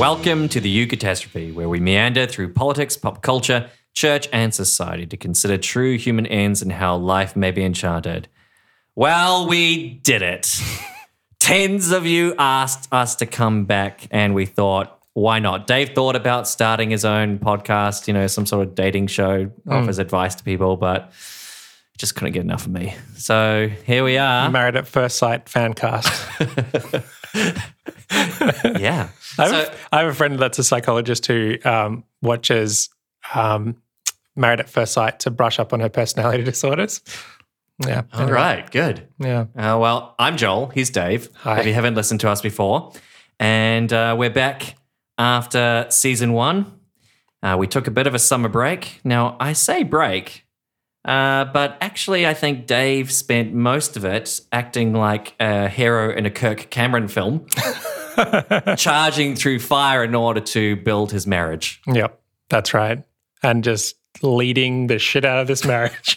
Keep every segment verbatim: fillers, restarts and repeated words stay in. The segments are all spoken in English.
Welcome to the Eucatastrophe, where we meander through politics, pop culture, church, and society to consider true human ends and how life may be enchanted. Well, we did it. Tens of you asked us to come back, and we thought, why not? Dave thought about starting his own podcast, you know, some sort of dating show, mm. offers advice to people, but just couldn't get enough of me. So here we are. Married at First Sight fan cast. Yeah. I have, So- a, I have a friend that's a psychologist who um, watches um, Married at First Sight to brush up on her personality disorders. Yeah. All right, good. Yeah. Uh, well, I'm Joel. He's Dave. Hi. If you haven't listened to us before. And uh, we're back after season one. Uh, we took a bit of a summer break. Now, I say break, uh, but actually I think Dave spent most of it acting like a hero in a Kirk Cameron film, charging through fire in order to build his marriage. Yep, that's right. And just leading the shit out of this marriage.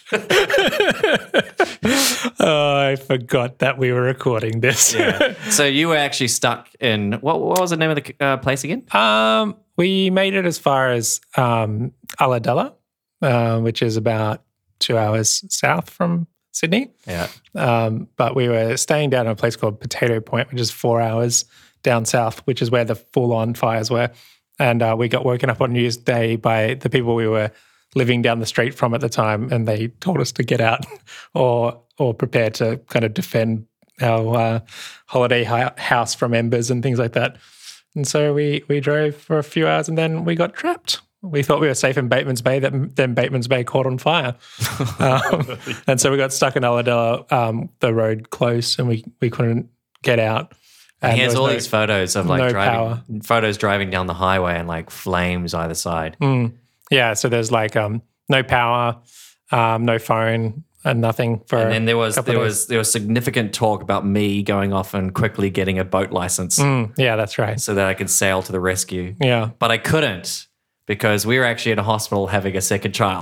Oh, I forgot that we were recording this. Yeah. So you were actually stuck in, what, what was the name of the uh, place again? Um, we made it as far as um, Ulladulla, uh, which is about two hours south from Sydney. Yeah. Um, but we were staying down in a place called Potato Point, which is four hours down south, which is where the full-on fires were. And uh, we got woken up on New Year's Day by the people we were living down the street from at the time, and they told us to get out or or prepare to kind of defend our uh, holiday hi- house from embers and things like that. And so we we drove for a few hours, and then we got trapped. We thought we were safe in Bateman's Bay, that then Bateman's Bay caught on fire. um, and so we got stuck in Ulladulla, um, the road closed, and we, we couldn't get out. And he has there all was no- these photos of like no driving, power. photos driving down the highway and like flames either side. Mm. Yeah, so there's like um, no power, um, no phone, and nothing for. And then there was a couple there of was there was significant talk about me going off and quickly getting a boat license days. Mm, yeah, that's right. so that I could sail to the rescue. Yeah, But I couldn't because we were actually in a hospital having a second child,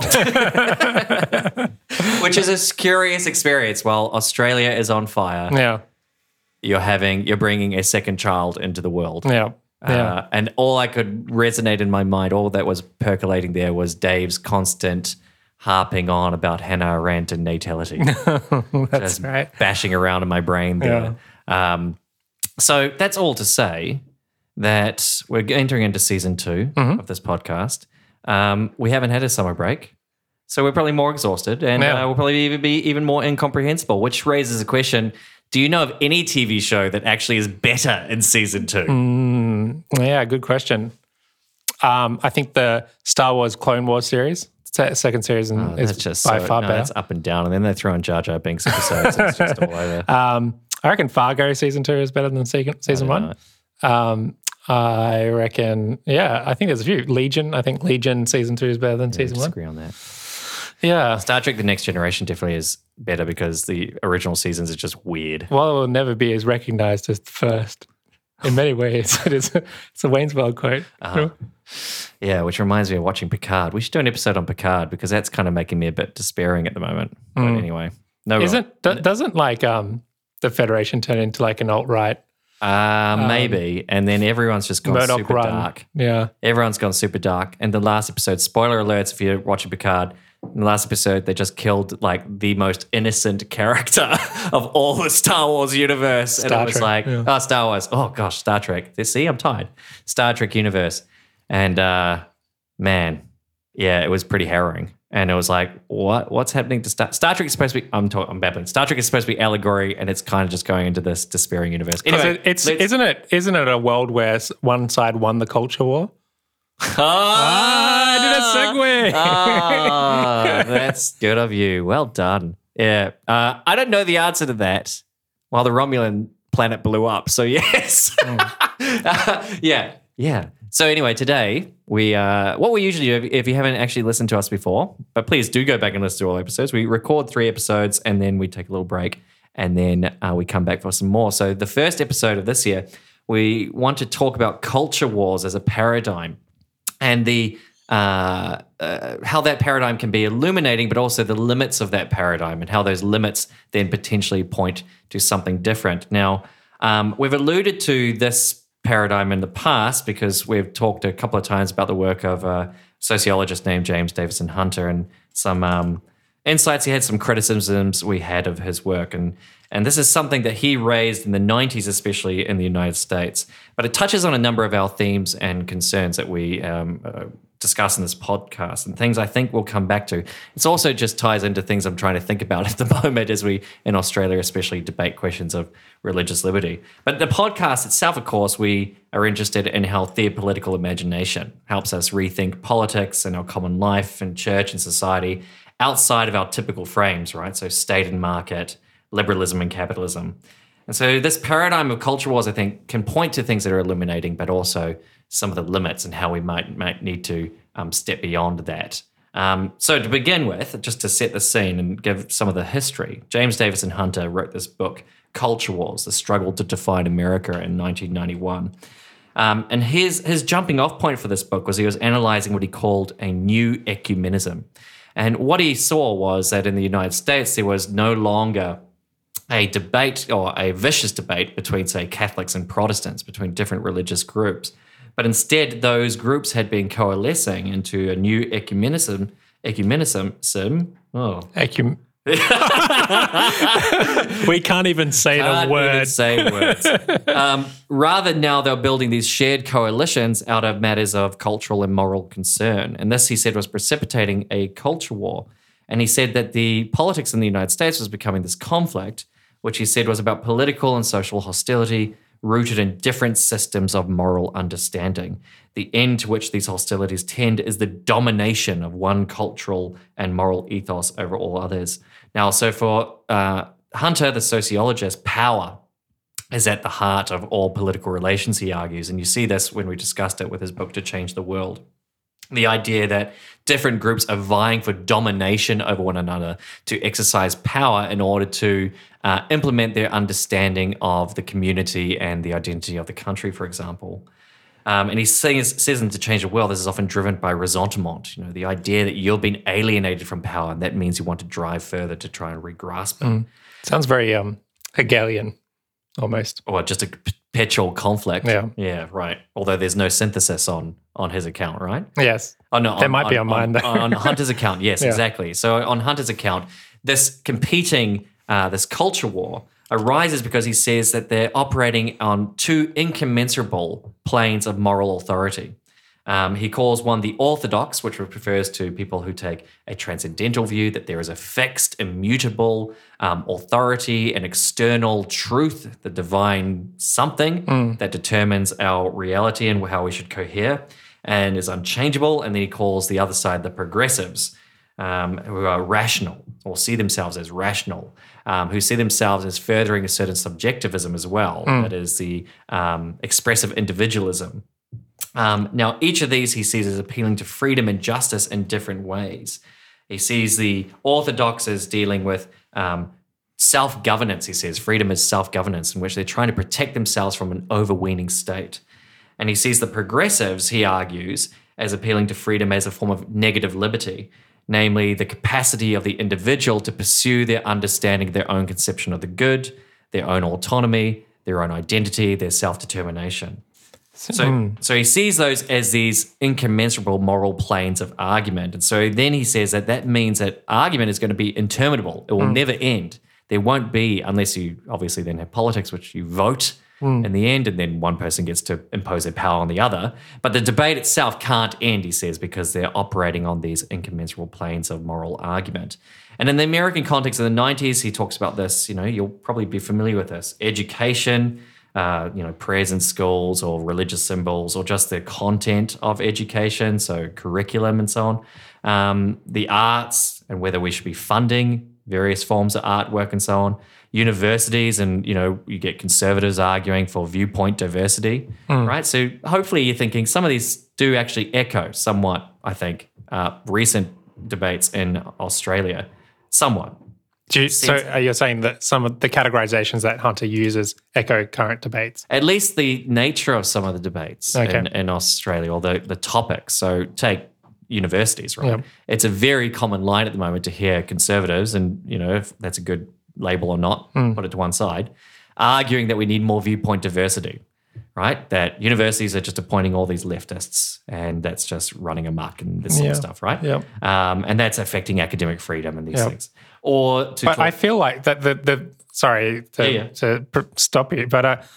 which is a curious experience. While Australia is on fire, yeah, you're having you're bringing a second child into the world. yeah, yeah. Uh, and all I could resonate in my mind, all that was percolating there was Dave's constant harping on about Hannah Arendt and natality. that's Just right. bashing around in my brain there. Um, so that's all to say that we're entering into season two Mm-hmm. of this podcast. Um, we haven't had a summer break, so we're probably more exhausted, and Yeah. uh, we'll probably even be even more incomprehensible, which raises a question. Do you know of any T V show that actually is better in season two? Mm, yeah, good question. Um, I think the Star Wars Clone Wars series, se- second series, Oh, is that's just by so, far no, better. It's up and down, and then they throw in Jar Jar Binks episodes. It's just all over. Um, I reckon Fargo season two is better than season, season don't one. Um, I reckon, yeah, I think there's a few. Legion, I think Legion season two is better than I season one. disagree on that. Yeah. Star Trek: The Next Generation definitely is better because the original seasons are just weird. Well, it will never be as recognized as the first. In many ways, it is. It's a Wayne's World quote. Uh-huh. Yeah, which reminds me of watching Picard. We should do an episode on Picard because that's kind of making me a bit despairing at the moment. But anyway, no, Isn't do, doesn't like um the Federation turn into like an alt right uh, maybe, and then everyone's just gone Murdoch super run? dark. Yeah. Everyone's gone super dark. And the last episode, spoiler alerts if you're watching Picard, in the last episode, they just killed like the most innocent character of all the Star Wars universe. and Star it was Trek, like, yeah. oh, Star Wars. Oh, gosh, Star Trek. See, I'm tired. Star Trek universe. And uh, man, yeah, it was pretty harrowing. And it was like, what? What's happening to Star Star Trek? Is supposed to be, I'm talking, I'm babbling. Star Trek is supposed to be allegory, and it's kind of just going into this despairing universe. Anyway, It- it's let's- isn't it isn't it a world where s- one side won the culture war? Ah, I did a segue. Ah, that's good of you. Well done. Yeah. Uh, I don't know the answer to that. Well, the Romulan planet blew up, so yes. Uh, yeah. Yeah. So anyway, today we uh, what we usually do, if, if you haven't actually listened to us before, but please do go back and listen to all episodes. We record three episodes and then we take a little break and then uh, we come back for some more. So the first episode of this year, we want to talk about culture wars as a paradigm and the uh, uh, how that paradigm can be illuminating, but also the limits of that paradigm and how those limits then potentially point to something different. Now, um, we've alluded to this paradigm in the past because we've talked a couple of times about the work of a sociologist named James Davison Hunter and some um, insights he had, some criticisms we had of his work. And and this is something that he raised in the nineties, especially in the United States. But it touches on a number of our themes and concerns that we um, uh, discuss in this podcast and things I think we'll come back to. It also just ties into things I'm trying to think about at the moment as we, in Australia especially, debate questions of religious liberty. But the podcast itself, of course, we are interested in how theopolitical imagination helps us rethink politics and our common life and church and society outside of our typical frames, right? So state and market, liberalism and capitalism. And so this paradigm of culture wars, I think, can point to things that are illuminating, but also some of the limits and how we might, might need to um, step beyond that. Um, so to begin with, just to set the scene and give some of the history, James Davison Hunter wrote this book, Culture Wars, The Struggle to Define America in nineteen ninety-one. Um, and his, his jumping off point for this book was he was analyzing what he called a new ecumenism. And what he saw was that in the United States, there was no longer a debate or a vicious debate between, say, Catholics and Protestants, between different religious groups. But instead, those groups had been coalescing into a new ecumenism. Ecumenism. Oh. Ecum- we can't even say can't the word. Even say words. um, rather, now they're building these shared coalitions out of matters of cultural and moral concern. And this, he said, was precipitating a culture war. And he said that the politics in the United States was becoming this conflict, which he said was about political and social hostility rooted in different systems of moral understanding. The end to which these hostilities tend is the domination of one cultural and moral ethos over all others. Now, so for uh, Hunter, the sociologist, power is at the heart of all political relations, he argues. And you see this when we discussed it with his book, To Change the World. The idea that different groups are vying for domination over one another to exercise power in order to uh, implement their understanding of the community and the identity of the country, for example. Um, and he says, says in To Change the World, this is often driven by ressentiment, you know, the idea that you've been alienated from power, and that means you want to drive further to try and re-grasp it. Mm. Sounds very um, Hegelian, almost. Or just a perpetual conflict. Yeah. Yeah, right. Although there's no synthesis on on his account, right? Yes. Oh, no, there on, might be on, on mine. on, on Hunter's account, yes, Yeah. exactly. So on Hunter's account, this competing, uh, this culture war arises because he says that they're operating on two incommensurable planes of moral authority. Um, he calls one the orthodox, which refers to people who take a transcendental view that there is a fixed, immutable um, authority, an external truth, the divine something Mm. that determines our reality and how we should cohere and is unchangeable. And then he calls the other side the progressives, um, who are rational or see themselves as rational, um, who see themselves as furthering a certain subjectivism as well. Mm. That is the um, expressive individualism. Um, now, each of these he sees as appealing to freedom and justice in different ways. He sees the orthodox as dealing with um, self-governance, he says. Freedom is self-governance, in which they're trying to protect themselves from an overweening state. And he sees the progressives, he argues, as appealing to freedom as a form of negative liberty, namely the capacity of the individual to pursue their understanding of their own conception of the good, their own autonomy, their own identity, their self-determination. So, Mm. so he sees those as these incommensurable moral planes of argument. And so then he says that that means that argument is going to be interminable. It will Mm. never end. There won't be, unless you obviously then have politics, which you vote Mm. in the end, and then one person gets to impose their power on the other. But the debate itself can't end, he says, because they're operating on these incommensurable planes of moral argument. And in the American context of the nineties, he talks about this, you know, you'll probably be familiar with this. Education, uh, you know, prayers in schools or religious symbols or just the content of education, so curriculum and so on. Um, the arts and whether we should be funding various forms of artwork and so on. Universities, and, you know, you get conservatives arguing for viewpoint diversity, Mm. right? So hopefully you're thinking some of these do actually echo somewhat, I think, uh, recent debates in Australia, somewhat. Do you, so Seems- are you saying that some of the categorizations that Hunter uses echo current debates? At least the nature of some of the debates Okay. in, in Australia, or the, the topics. So take universities, right? Yep. It's a very common line at the moment to hear conservatives, and, you know, if that's a good label or not, Mm. put it to one side, arguing that we need more viewpoint diversity, right? That universities are just appointing all these leftists and that's just running amok and this sort Yeah. of stuff, right? Yep. Um, and that's affecting academic freedom and these Yep. things. Or to But talk- I feel like that the the sorry to, Yeah, yeah. to pr- stop you, but uh,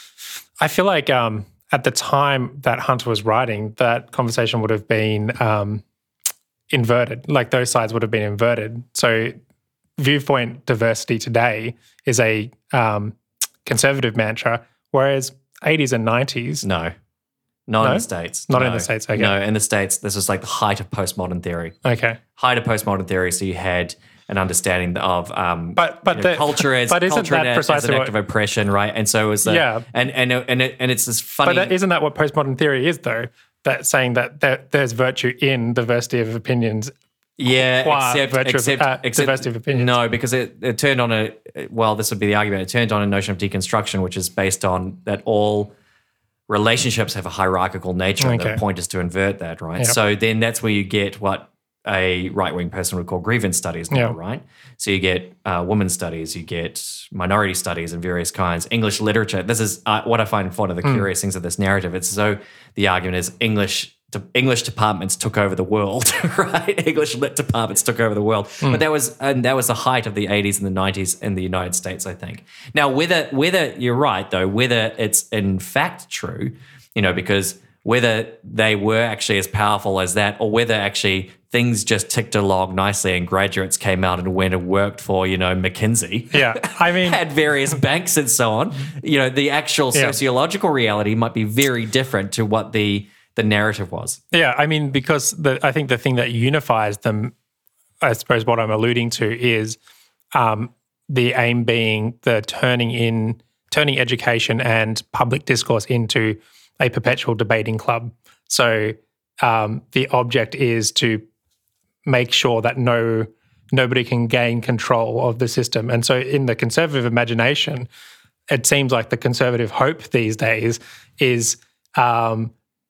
I feel like um, at the time that Hunter was writing, that conversation would have been um, inverted. Like those sides would have been inverted. So viewpoint diversity today is a um, conservative mantra, whereas eighties and nineties, no. Not No? in the States. Not in No. the States, okay. No, in the States, this was like the height of postmodern theory. okay. Height of postmodern theory, so you had an understanding of um, But but you know, the, culture as but isn't culture that as, as precisely an what, act of oppression, right? And so it was the, Yeah. and and and it, and it's this but funny. that, isn't that what postmodern theory is though? That saying that there, there's virtue in diversity of opinions. Yeah, qua except, virtue of, except, uh, except diversity of opinions. No, because it, it turned on a, well, this would be the argument, it turned on a notion of deconstruction, which is based on that all relationships have a hierarchical nature, and Okay. the point is to invert that, right? Yep. So then that's where you get what a right-wing person would call grievance studies now, Yeah. right? So you get uh, women's studies, you get minority studies of various kinds, English literature. This is uh, what I find one of the Hmm. curious things of this narrative. It's as though the argument is English de- English departments took over the world, right? English lit departments took over the world. Hmm. But that was and that was the height of the eighties and the nineties in the United States, I think. Now, whether whether you're right though, whether it's in fact true, you know, because whether they were actually as powerful as that, or whether actually things just ticked along nicely and graduates came out and went and worked for, you know, McKinsey. Yeah, I mean, Had various banks and so on. You know, the actual Yeah. sociological reality might be very different to what the the narrative was. yeah, I mean, because the I think the thing that unifies them, I suppose, what I'm alluding to is um, the aim being the turning in turning education and public discourse into a perpetual debating club. So um, the object is to make sure that no nobody can gain control of the system. And so in the conservative imagination, it seems like the conservative hope these days is um,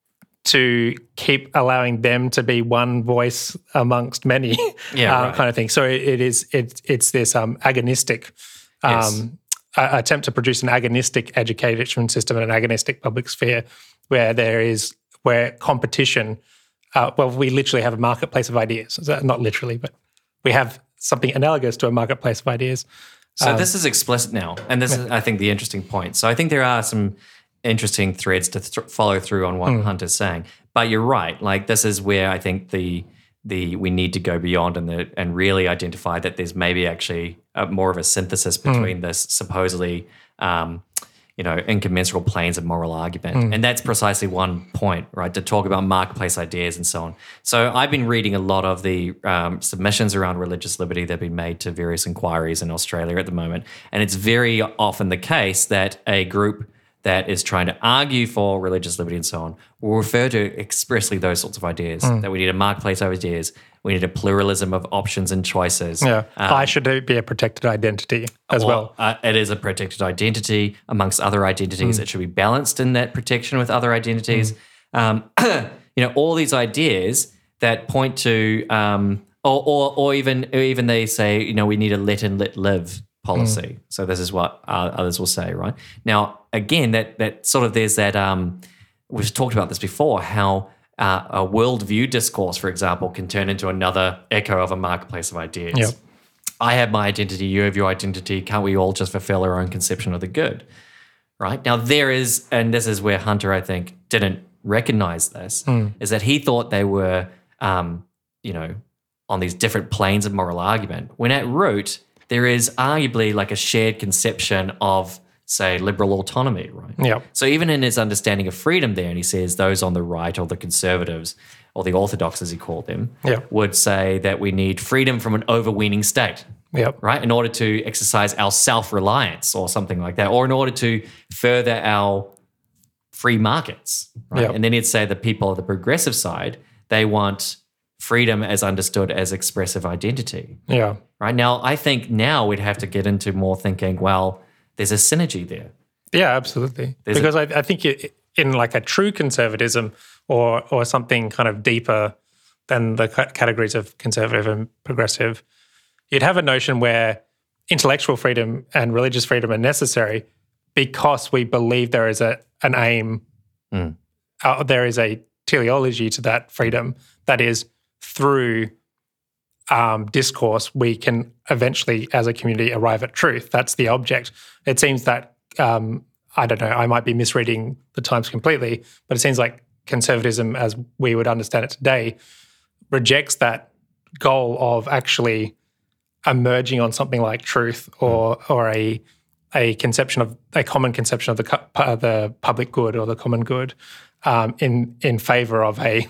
to keep allowing them to be one voice amongst many, Yeah, uh, right. kind of thing. So it, it is it, it's this um, agonistic um, Yes. a- attempt to produce an agonistic education system and an agonistic public sphere where there is where competition. Uh, well, we literally have a marketplace of ideas. So not literally, but we have something analogous to a marketplace of ideas. So Um, this is explicit now, and this is, I think, the interesting point. So I think there are some interesting threads to th- follow through on what Hmm. Hunter's saying. But you're right. Like this is where I think the the we need to go beyond and the and really identify that there's maybe actually a, more of a synthesis Hmm. between this supposedly. Um, you know, incommensurable planes of moral argument. Hmm. And that's precisely one point, right, to talk about marketplace ideas and so on. So I've been reading a lot of the um, submissions around religious liberty that have been made to various inquiries in Australia at the moment. And it's very often the case that a group that is trying to argue for religious liberty and so on will refer to expressly those sorts of ideas, Hmm. that we need a marketplace of ideas, we need a pluralism of options and choices. yeah, Um, I should be a protected identity as well. uh, it is a protected identity amongst other Hmm. identities. It should be balanced in that protection with other identities. Um, you know, all these ideas that point to, um, or, or, or even, or even they say, you know, we need a let and let live policy. So this is what uh, others will say, right? Now, again, that that sort of there's that. Um, we've talked about this before. How uh, a worldview discourse, for example, can turn into another echo of a marketplace of ideas. Yep. I have my identity, you have your identity. Can't we all just fulfill our own conception of the good? Right? Now, there is, and this is where Hunter, I think, didn't recognize this, is that he thought they were, um, you know, on these different planes of moral argument, when at root, there is arguably like a shared conception of, say, liberal autonomy, right? Yeah. So even in his understanding of freedom there, and he says those on the right or the conservatives or the orthodox, as he called them, Yeah. would say that we need freedom from an overweening state, Yep. right? In order to exercise our self-reliance or something like that, or in order to further our free markets, right? Yep. And then he'd say the people of the progressive side, they want freedom as understood as expressive identity, Yeah. right? Now, I think now we'd have to get into more thinking, well, there's a synergy there. Yeah, absolutely. There's a- because I, I think it, in like a true conservatism or or something kind of deeper than the ca- categories of conservative and progressive, you'd have a notion where intellectual freedom and religious freedom are necessary because we believe there is a an aim. Mm. Uh, there is a teleology to that freedom that is through um, discourse we can eventually, as a community, arrive at truth. That's the object. It seems that, um, I don't know, I might be misreading the times completely, but it seems like conservatism, as we would understand it today, rejects that goal of actually emerging on something like truth or mm. or a a conception of a common conception of the uh, the public good or the common good um, in in favor of a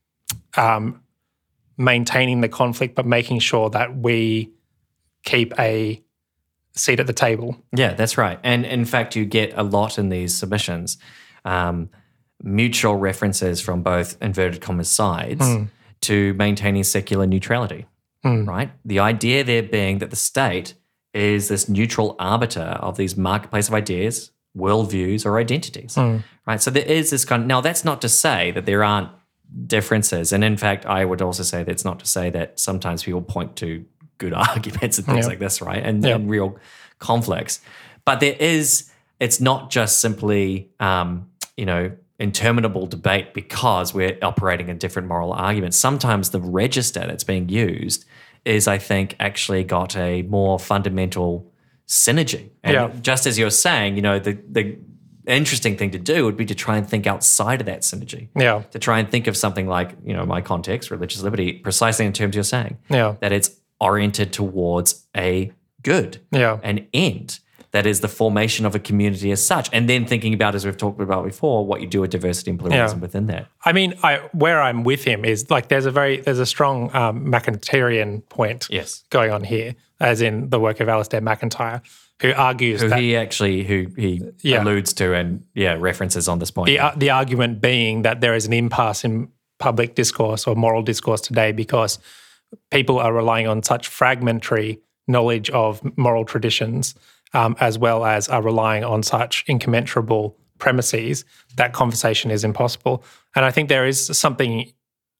um, maintaining the conflict, but making sure that we keep a seat at the table. Yeah, that's right. And in fact, you get a lot in these submissions, um, mutual references from both inverted commas sides mm. to maintaining secular neutrality, mm. right? The idea there being that the state is this neutral arbiter of these marketplace of ideas, worldviews, or identities, mm. right? So there is this kind of, now that's not to say that there aren't differences. And in fact, I would also say that it's not to say that sometimes people point to good arguments and things yeah. like this, right? And, yeah. and real conflicts. But there is, it's not just simply, um, you know, interminable debate because we're operating in different moral arguments. Sometimes the register that's being used is, I think, actually got a more fundamental synergy. And yeah. just as you're saying, you know, the the interesting thing to do would be to try and think outside of that synergy. Yeah. To try and think of something like, you know, my context, religious liberty, precisely in terms you're saying. Yeah. That it's oriented towards a good, yeah. an end. That is the formation of a community as such. And then thinking about, as we've talked about before, what you do with diversity and pluralism yeah. within that. I mean, I where I'm with him is like there's a very there's a strong um, McIntyrean point yes. going on here, as in the work of Alistair McIntyre, who argues who that he actually who he yeah. alludes to and yeah references on this point. The uh, the argument being that there is an impasse in public discourse or moral discourse today because people are relying on such fragmentary knowledge of moral traditions. Um, as well as are relying on such incommensurable premises that conversation is impossible. And I think there is something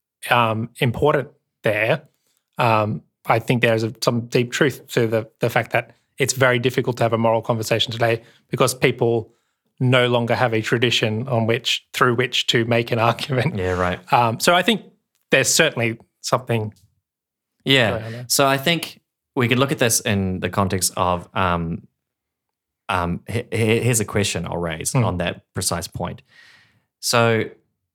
um, important there. Um, I think there is a, some deep truth to the, the fact that it's very difficult to have a moral conversation today because people no longer have a tradition on which through which to make an argument. Yeah, right. Um, so I think there's certainly something. Yeah. So I think we could look at this in the context of um, Um, here's a question I'll raise mm. on that precise point. So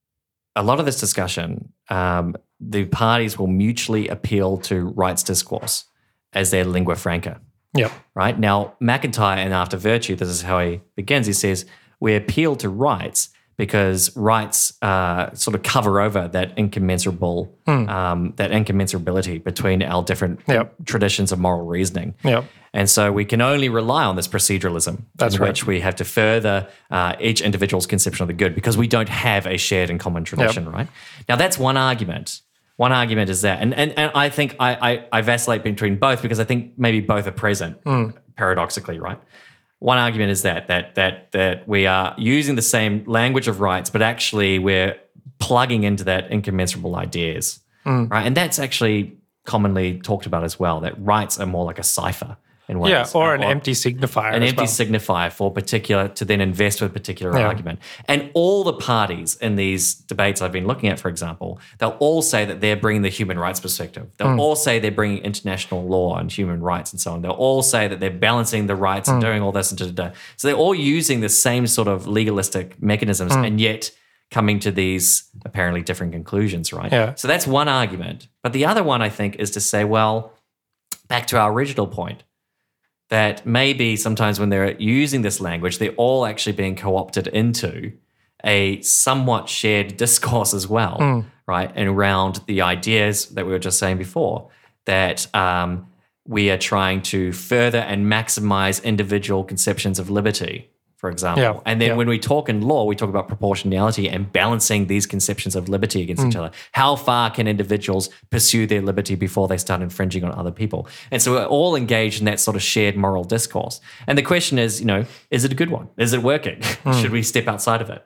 a lot of this discussion, um, the parties will mutually appeal to rights discourse as their lingua franca. Yep. Right? Now, McIntyre in After Virtue, this is how he begins. He says, we appeal to rights because rights uh, sort of cover over that incommensurable, mm. um, that incommensurability between our different yep. traditions of moral reasoning. Yep. And so we can only rely on this proceduralism That's in right. which we have to further uh, each individual's conception of the good because we don't have a shared and common tradition, yep. right? Now, that's one argument. One argument is that. And and, and I think I, I, I vacillate between both because I think maybe both are present, mm. paradoxically, right? One argument is that that that that we are using the same language of rights, but actually we're plugging into that incommensurable ideas, mm. right? And that's actually commonly talked about as well, that rights are more like a cipher in ways. Yeah, or an or, empty signifier. An as empty well. signifier for particular, to then invest with a particular yeah. argument. And all the parties in these debates I've been looking at, for example, they'll all say that they're bringing the human rights perspective. They'll mm. all say they're bringing international law and human rights and so on. They'll all say that they're balancing the rights mm. and doing all this and da, da, da. So they're all using the same sort of legalistic mechanisms mm. and yet coming to these apparently different conclusions, right? Yeah. So that's one argument. But the other one, I think, is to say, well, back to our original point, that maybe sometimes when they're using this language, they're all actually being co-opted into a somewhat shared discourse as well, mm. right? And around the ideas that we were just saying before, that um, we are trying to further and maximize individual conceptions of liberty, for example. Yeah. And then yeah. when we talk in law, we talk about proportionality and balancing these conceptions of liberty against mm. each other. How far can individuals pursue their liberty before they start infringing on other people? And so we're all engaged in that sort of shared moral discourse. And the question is, you know, is it a good one? Is it working? Mm. Should we step outside of it?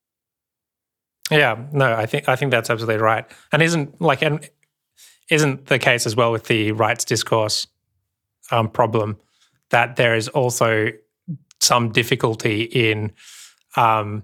Yeah, no, I think I think that's absolutely right. And isn't like and isn't the case as well with the rights discourse um, problem that there is also some difficulty in um,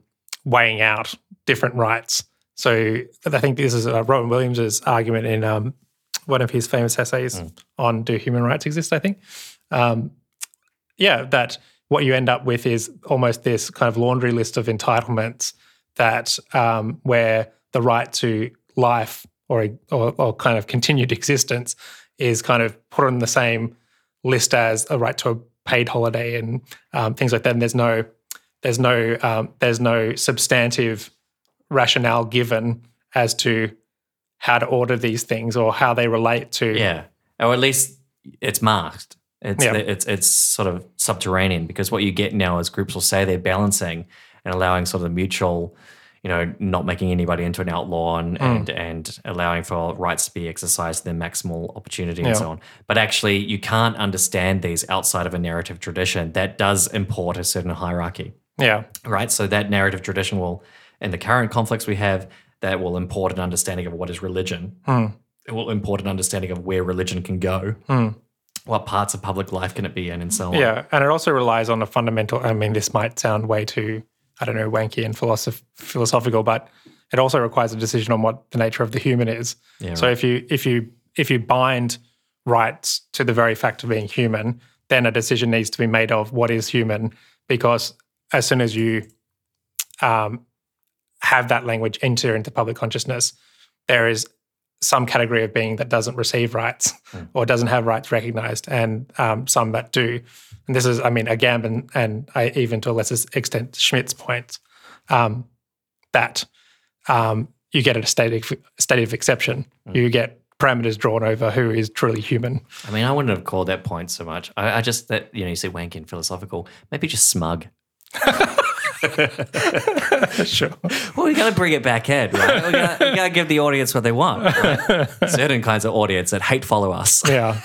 weighing out different rights. So I think this is uh, Robin Williams' argument in um, one of his famous essays mm. on Do Human Rights Exist, I think. Um, yeah, that what you end up with is almost this kind of laundry list of entitlements that um, where the right to life or, or or kind of continued existence is kind of put on the same list as a right to a paid holiday and um, things like that. And there's no there's no um, there's no substantive rationale given as to how to order these things or how they relate to. Yeah, or at least it's masked. It's Yeah. it's it's sort of subterranean, because what you get now is groups will say they're balancing and allowing sort of the mutual, you know, not making anybody into an outlaw and and, and allowing for rights to be exercised to their maximal opportunity and Yeah. so on. But actually, you can't understand these outside of a narrative tradition that does import a certain hierarchy. Yeah. Right? So that narrative tradition will, in the current conflicts we have, that will import an understanding of what is religion. It will import an understanding of where religion can go. What parts of public life can it be in, and so on. Yeah, and it also relies on a fundamental, I mean, this might sound way too, I don't know, wanky and philosoph- philosophical, but it also requires a decision on what the nature of the human is. Yeah, so right. if you if you if you bind rights to the very fact of being human, then a decision needs to be made of what is human, because as soon as you um, have that language enter into public consciousness, there is some category of being that doesn't receive rights Mm. or doesn't have rights recognized, and um, some that do. And this is, I mean, again, and, and I, even to a lesser extent, Schmidt's point, um, that um, you get a state of, state of exception. Mm. You get parameters drawn over who is truly human. I mean, I wouldn't have called that point so much. I, I just, that, you know, you say wanky and philosophical, maybe just smug. Sure. Well, we got to bring it back in, right? We got to give the audience what they want. Right? Certain kinds of audience that hate follow us. Yeah.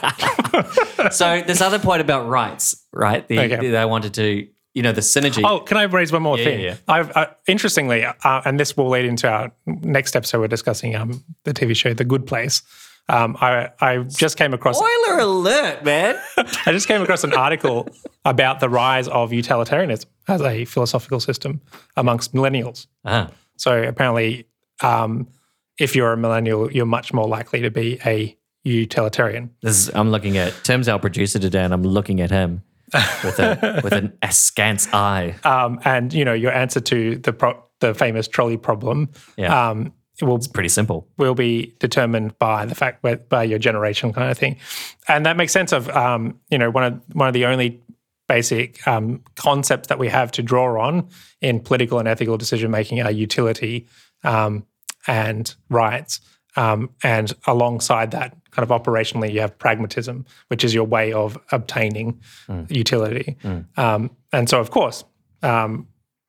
So this other point about rights, right? The, Okay. the I wanted to, you know, the synergy. Oh, can I raise one more Yeah, thing? yeah, yeah. I've uh, interestingly, uh, and this will lead into our next episode. We're discussing um, the T V show The Good Place. Um, I I just came across Spoiler alert, man. I just came across an article about the rise of utilitarianism as a philosophical system amongst millennials. Ah, So apparently, um, if you're a millennial, you're much more likely to be a utilitarian. this is, I'm looking at Tim's our producer today, and I'm looking at him with a with an askance eye. Um, and you know, your answer to the pro- the famous trolley problem, Yeah. um, it will Pretty simple. will be determined by the fact where, by your generation, kind of thing, and that makes sense of um, you know one of one of the only basic um, concepts that we have to draw on in political and ethical decision making are utility um, and rights, um, and alongside that, kind of operationally, you have pragmatism, which is your way of obtaining utility, um, and so of course, um,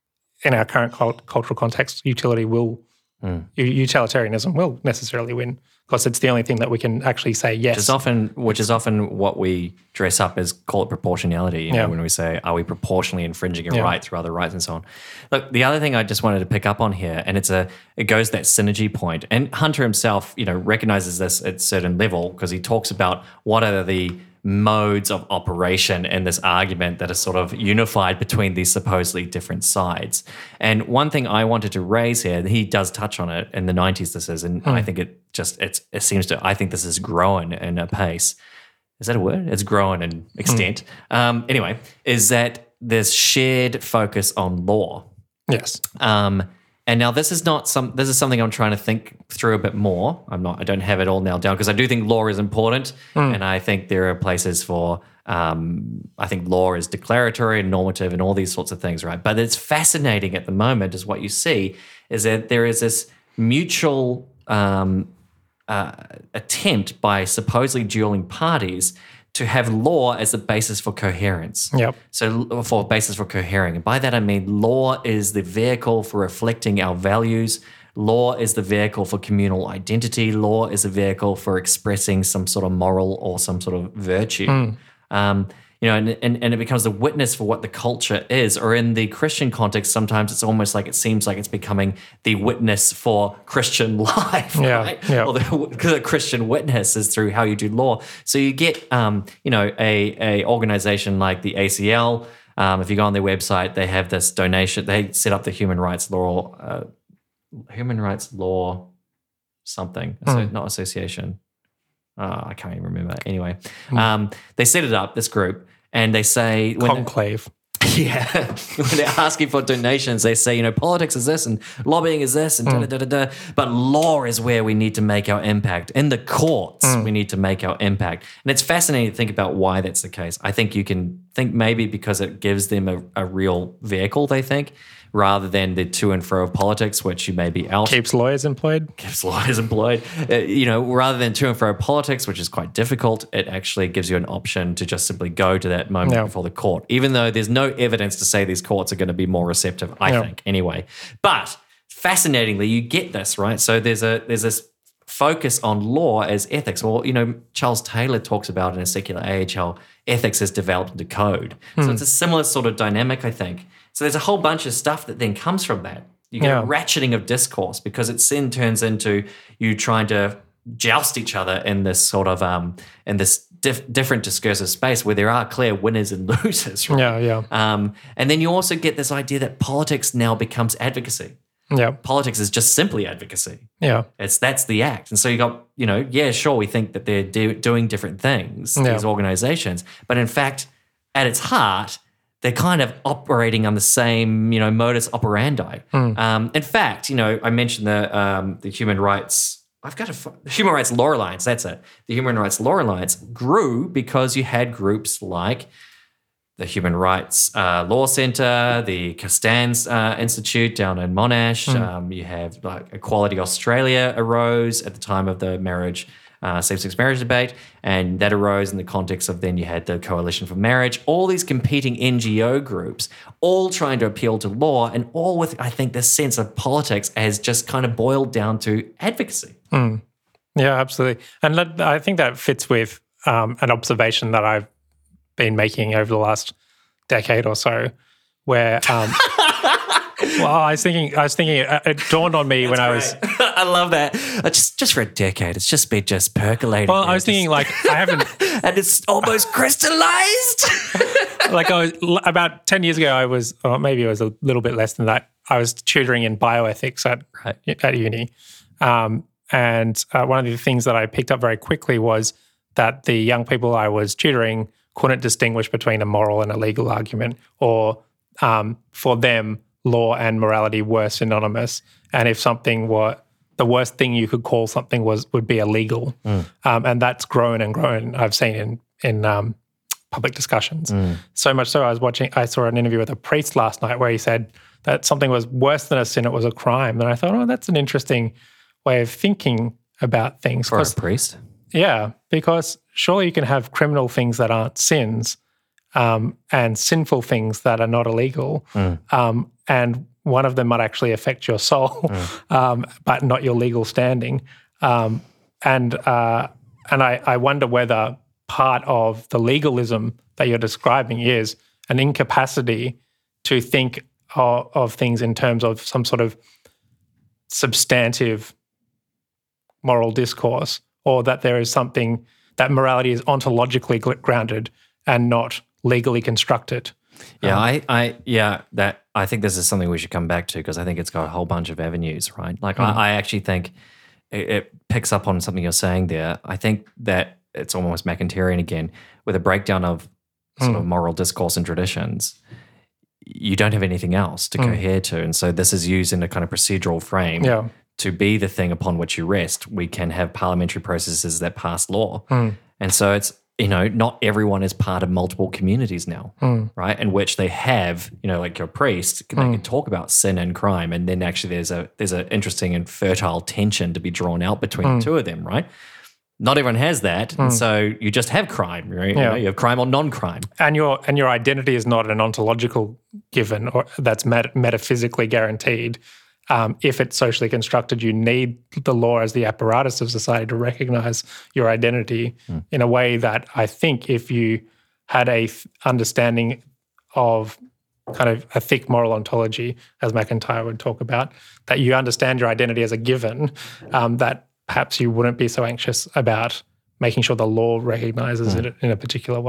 in our current cult- cultural context, utility will. U- Utilitarianism will necessarily win because it's the only thing that we can actually say yes. Which is often, which is often what we dress up as, call it proportionality. You know, Yeah. when we say, are we proportionally infringing a Yeah. right through other rights and so on? Look, the other thing I just wanted to pick up on here, and it's a, it goes that synergy point. And Hunter himself, you know, recognizes this at a certain level because he talks about what are the modes of operation in this argument that are sort of unified between these supposedly different sides. And one thing I wanted to raise here, he does touch on it in the nineties, this is, and I think it just, it's, it seems to, I think this is growing in a pace. Is that a word? It's growing in extent. Um, anyway, is that there's shared focus on law. yes. Um, and now this is not some. This is something I'm trying to think through a bit more. I'm not. I don't have it all nailed down because I do think law is important, and I think there are places for. Um, I think law is declaratory and normative and all these sorts of things, right? But it's fascinating at the moment is what you see is that there is this mutual um, uh, attempt by supposedly dueling parties to have law as the basis for coherence. Yep. So for basis for cohering. And by that I mean law is the vehicle for reflecting our values. Law is the vehicle for communal identity. Law is a vehicle for expressing some sort of moral or some sort of virtue. Um, you know, and, and, and it becomes the witness for what the culture is. Or in the Christian context, sometimes it's almost like it seems like it's becoming the witness for Christian life, Yeah, right? yeah. Or the, because a Christian witness is through how you do law. So you get, um, you know, a, a organization like the A C L, Um, if you go on their website, they have this donation. They set up the human rights law, uh, human rights law something, so Mm. not association. Uh, I can't even remember. Anyway, mm. um, they set it up, this group, and they say... when Conclave. Yeah, when they're asking for donations, they say, you know, politics is this and lobbying is this and mm. da, da, da, da, but law is where we need to make our impact. In the courts, mm. we need to make our impact. And it's fascinating to think about why that's the case. I think you can think maybe because it gives them a, a real vehicle, they think, rather than the to and fro of politics, which you may be out. Keeps lawyers employed. Keeps lawyers employed. Uh, you know, rather than to and fro of politics, which is quite difficult, it actually gives you an option to just simply go to that moment yeah. before the court, even though there's no evidence to say these courts are going to be more receptive, I yeah. think, anyway. But fascinatingly, you get this, right? So there's a there's this focus on law as ethics. Well, you know, Charles Taylor talks about in A Secular Age how ethics is developed into code. Hmm. So it's a similar sort of dynamic, I think. So there's a whole bunch of stuff that then comes from that. You get yeah. a ratcheting of discourse because it then turns into you trying to joust each other in this sort of um in this dif- different discursive space where there are clear winners and losers. Right? Yeah, yeah. Um, and then you also get this idea that politics now becomes advocacy. Yeah. Politics is just simply advocacy. Yeah. It's that's the act. And so you got, you know, yeah, sure, we think that they're do- doing different things, yeah. these organizations, but in fact, at its heart, they're kind of operating on the same, you know, modus operandi. Mm. Um, in fact, you know, I mentioned the um, the human rights. I've got a the Human Rights Law Alliance. That's it. The Human Rights Law Alliance grew because you had groups like the Human Rights uh, Law Centre, the Castans uh, Institute down in Monash. Mm. Um, you have like Equality Australia arose at the time of the marriage. Uh, same-sex marriage debate, and that arose in the context of then you had the Coalition for Marriage, all these competing N G O groups, all trying to appeal to law, and all with, I think, this sense of politics has just kind of boiled down to advocacy. Mm. Yeah, absolutely. And that, I think that fits with um, an observation that I've been making over the last decade or so, where... Um, well, I was thinking. I was thinking. It, it dawned on me when I was. I love that. Uh, just, just for a decade, it's just been just percolating. Well, there, I was just, thinking like I haven't, and it's almost crystallized. Like I was about ten years ago. I was, or maybe it was a little bit less than that. I was tutoring in bioethics at right. at uni, um, and uh, one of the things that I picked up very quickly was that the young people I was tutoring couldn't distinguish between a moral and a legal argument, or um, for them. Law and morality were synonymous, and if something were the worst thing you could call something was would be illegal, mm. um, and that's grown and grown. I've seen in in um, public discussions mm. so much so. I was watching. I saw an interview with a priest last night where he said that something was worse than a sin; it was a crime. And I thought, oh, that's an interesting way of thinking about things. For a priest, yeah, because surely you can have criminal things that aren't sins. Um, and sinful things that are not illegal, mm. um, and one of them might actually affect your soul, mm. um, but not your legal standing. Um, and uh, and I, I wonder whether part of the legalism that you're describing is an incapacity to think of, of things in terms of some sort of substantive moral discourse, or that there is something that morality is ontologically grounded and not legally constructed. Yeah, um, I, I, yeah, that I think this is something we should come back to because I think it's got a whole bunch of avenues, right? Like, mm. I, I actually think it, it picks up on something you're saying there. I think that it's almost McIntyrean again with a breakdown of sort mm. of moral discourse and traditions. You don't have anything else to mm. cohere to, and so this is used in a kind of procedural frame. Yeah. To be the thing upon which you rest. We can have parliamentary processes that pass law, mm. and so it's. You know, not everyone is part of multiple communities now, mm. right? In which they have, you know, like your priest, they mm. can talk about sin and crime, and then actually there's a there's an interesting and fertile tension to be drawn out between mm. the two of them, right? Not everyone has that, mm. and so you just have crime, right? Yeah. You know, you have crime or non-crime, and your and your identity is not an ontological given or that's met, metaphysically guaranteed. Um, if it's socially constructed, you need the law as the apparatus of society to recognize your identity mm. in a way that I think if you had a th- understanding of kind of a thick moral ontology, as McIntyre would talk about, that you understand your identity as a given, um, that perhaps you wouldn't be so anxious about making sure the law recognizes mm. it in a particular way.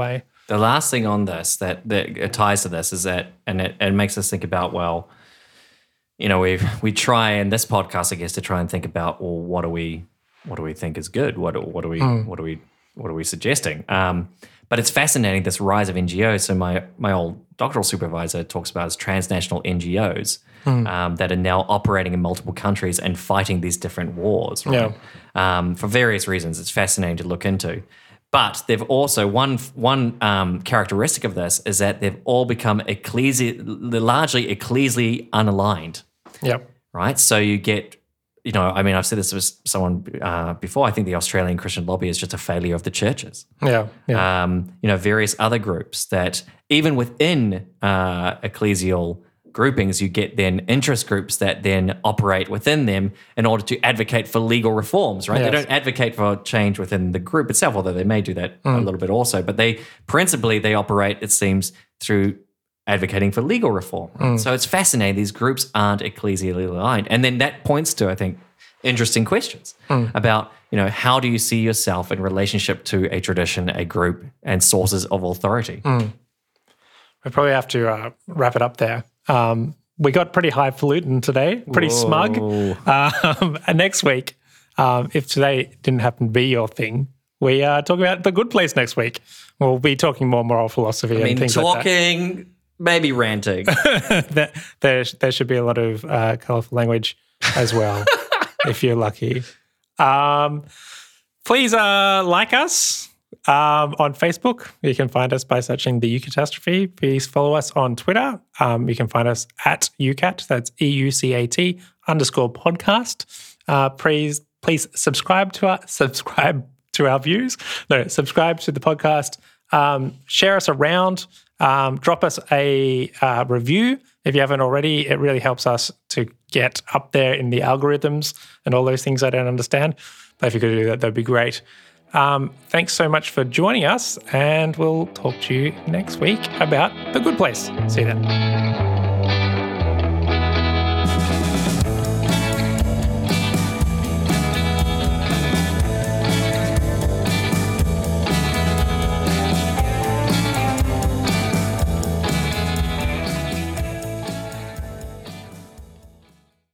the last thing on this that, that ties to this is that, and it, it makes us think about, well, you know, we we try in this podcast, I guess, to try and think about, well, what do we what do we think is good? What what do we mm. what do we what are we suggesting? Um, but it's fascinating, this rise of N G Os. So my my old doctoral supervisor talks about as transnational N G Os mm. um, that are now operating in multiple countries and fighting these different wars, right? Yeah. Um, for various reasons. It's fascinating to look into. But they've also, one one um, characteristic of this is that they've all become ecclesi- largely ecclesially unaligned. Yep. Right? So you get, you know, I mean, I've said this to someone uh, before, I think the Australian Christian lobby is just a failure of the churches. Yeah. yeah. Um, you know, various other groups that even within uh, ecclesial groupings, you get then interest groups that then operate within them in order to advocate for legal reforms, right? Yes. They don't advocate for change within the group itself, although they may do that mm. a little bit also. But they principally, they operate, it seems, through advocating for legal reform. Right? Mm. So it's fascinating. These groups aren't ecclesially aligned. And then that points to, I think, interesting questions mm. about, you know, how do you see yourself in relationship to a tradition, a group, and sources of authority? Mm. We probably have to uh, wrap it up there. Um, we got pretty highfalutin today, pretty Whoa. smug. Um, and next week, um, if today didn't happen to be your thing, we are talking about The Good Place next week. We'll be talking more moral philosophy I mean, and things talking, like that. Talking, maybe ranting. there, there, there should be a lot of uh, colourful language as well, if you're lucky. Um, please uh, like us. Um, on Facebook, you can find us by searching The Eucatastrophe. Please follow us on Twitter. Um, you can find us at Eucat, that's E U C A T underscore podcast. Uh, please, please subscribe to our subscribe to our views. No, subscribe to the podcast. Um, share us around. Um, drop us a uh, review if you haven't already. It really helps us to get up there in the algorithms and all those things I don't understand. But if you could do that, that'd be great. Um, thanks so much for joining us, and we'll talk to you next week about The Good Place. See you then.